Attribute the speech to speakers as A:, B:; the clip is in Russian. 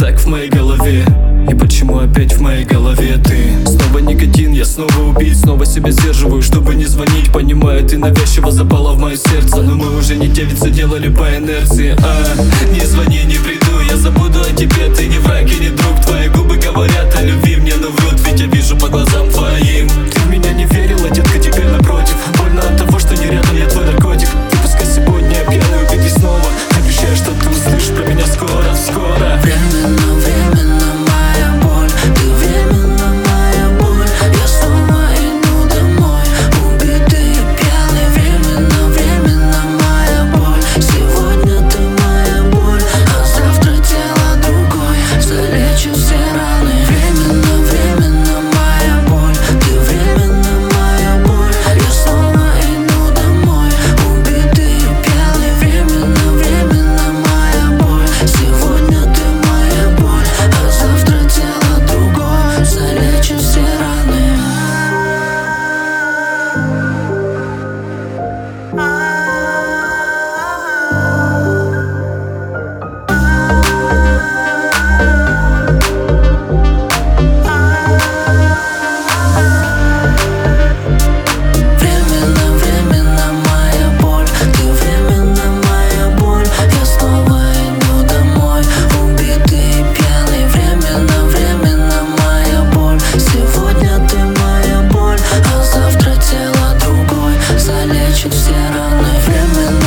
A: бардак в моей голове? И почему опять в моей голове ты? Снова никотин, я снова убит, снова себя сдерживаю, чтобы не звонить. Понимаю, ты навязчиво запала в мое сердце, но мы уже не девицы, делали по инерции. Не звони, не приду, я забуду о тебе. Ты не враг и не друг, твои губы говорят о любви мне, но врут, ведь я вижу по глазам твоим. Ты в меня не верила, детка, теперь напротив. Больно от того, что не рядом, я твой наркотик. И пускай сегодня я пьяный, убитый снова. Обещаю, что ты услышишь про меня скоро, скоро.
B: Временно, временно моя боль, ты временно моя боль. Я снова иду домой, убитый и пьяный. Временно, временно моя боль. Сегодня ты моя боль, а завтра тело другой залечит все раны. Временно, временно моя боль, ты временно моя боль. Я снова иду домой, убитый и пьяный. Временно, временно моя боль. Сегодня ты моя боль, а завтра тело другое залечит все раны. Временно, временно моя боль, ты временно моя боль. Я снова иду домой, убитый и пьяный. Временно, временно моя боль. Сегодня ты моя боль, а завтра тело другой залечит все раны. Временно.